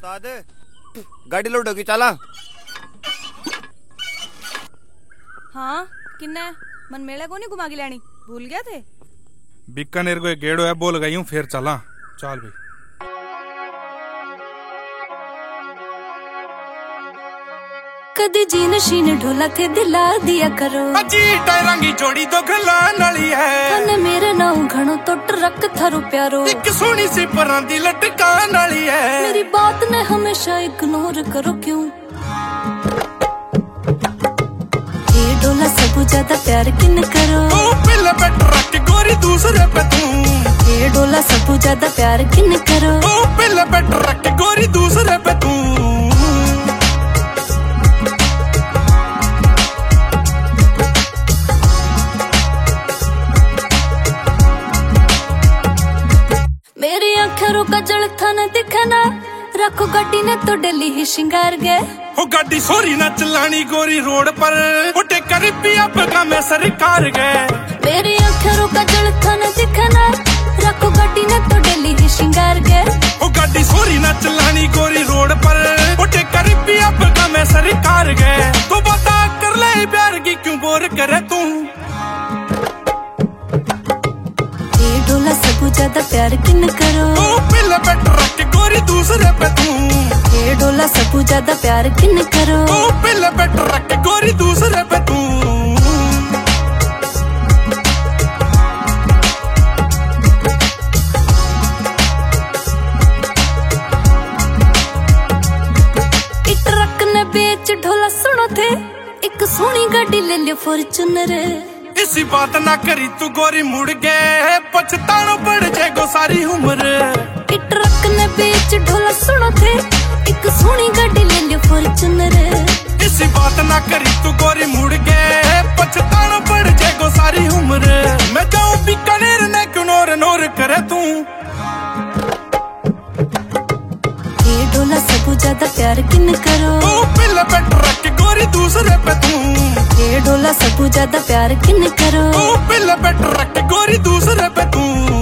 बता दे गाड़ी लोड होगी चला। हाँ किन्ने मन मेले को नहीं घुमा के लानी भूल गया थे। बीकानेर को एक गेड़ो है बोल गई हूँ फिर चला। चल भाई कदी जीन शीन ढोला थे दिला दिया करो अजी टायरांगी जोड़ी तो गला नली है तने मेरे नाउ घणो तो ट्रक थारो प्यारो एक सोनी सी परांदी लटका नली है। मेरी बात ने हमेशा इग्नोर करो क्यों। ये ढोला सबू ज्यादा प्यार किन करो पहले पे ट्रक गोरी दूसरे पे तू। ये ढोला सबू ज्यादा प्यार किन करो पहले पे ट्रक गोरी दूसरे पे तू। मेरी आंखों का जल थाना दिखना रखो गाड़ी ने तो डली ही श्रृंगार गए हो गाड़ी सोरी ना चलानी गोरी रोड पर उठे करीबिया पका में सरकार गए। मेरी आंखों का जल थाना दिखना रखो गाड़ी ने तो डली ही श्रृंगार गए हो गाड़ी सोरी ना चलानी गोरी रोड पर उठे करीबिया पका में सरकार गए। तो बता कर ले प्यार की क्यों बोर करे तू। ढोला सबू ज्यादा प्यार किन करो पहले पे ट्रक गोरी दूसरे पे तू। ये ढोला सबू ज्यादा प्यार किन करो पहले पे ट्रक गोरी दूसरे पे तू। एक ट्रक ने बेच ढोला सुनो थे एक सोनी गाड़ी ले लियो फॉर्च्यूनर। इसी बात ना करी तू गोरी मुड़ गए पछतानो पड़ जाएगो सारी उम्र। ट्रक ने बेच ढोला सुनो थे एक सोनी गाड़ी ले लियो फॉर्च्यूनर। इसी बात ना करी तू गोरी मुड़ गए पछतानो पड़ जाएगो सारी उम्र। मैं जाऊं बीकानेर ने क्यों नोर नोर करे तू। ये ढोला सबू ज्यादा प्यार किन करो पहले पे ट्रक गोरी दूसरे पे तू। ये ढोला सबू ज्यादा प्यार किन करो पहले पे ट्रक गोरी दूसरे पे तू।